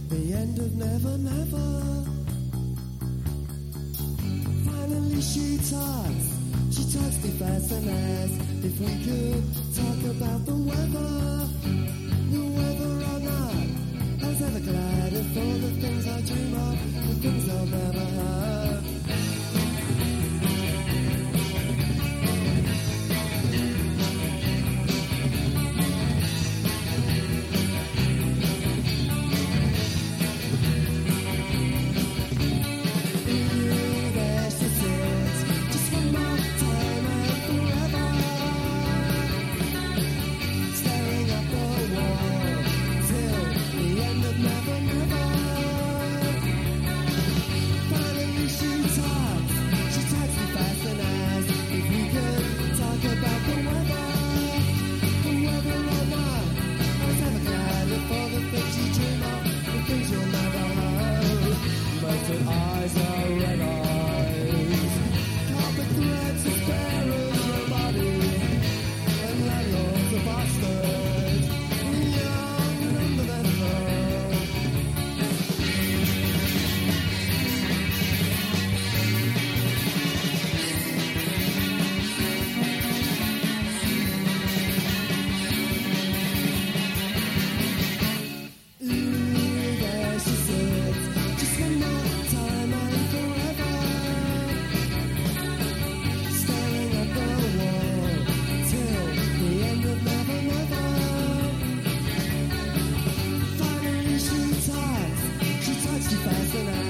the end of never, never. Finally she talks to fast and asks if we could talk about the weather or not. I was ever glad if all the things I dream of, the things I'll never have. Eyes are red eyes, carpet threads as bare as your body, and landlords are bastards, young and under their thumb. Ooh, there she sits, just one more time and forever, staring at the wall till the end of never, never. Finally she talks too fast and